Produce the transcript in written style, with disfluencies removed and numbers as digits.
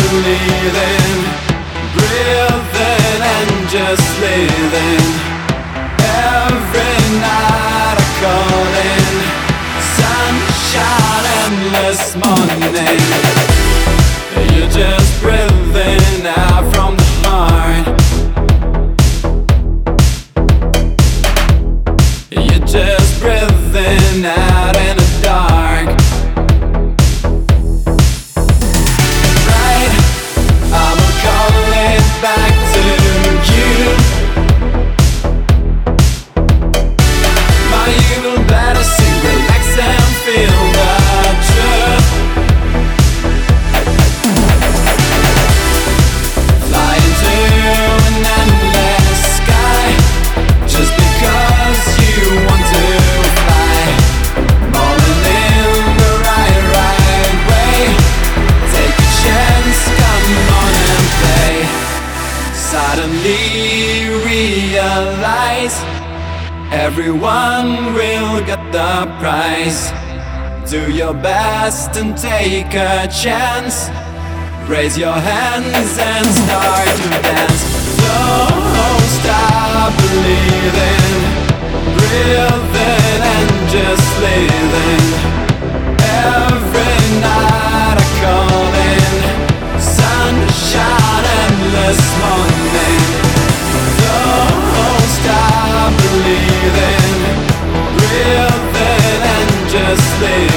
believing, breathing and just living. Every night I call in sunshine, endless morning. You're just breathing out from the heart. You're just breathing out in the dark. Right, I will call it back to you. My you will better sing, relax and feel the truth. Flying to an endless sky, just because you want to fly. Falling in the right way. Take a chance, come on and play. Suddenly realize everyone will get the prize. Do your best and take a chance. Raise your hands and start to dance. Don't stop believing, breathing and just living. Every night I call in sunshine, endless morning. Don't stop believing, breathing and just living.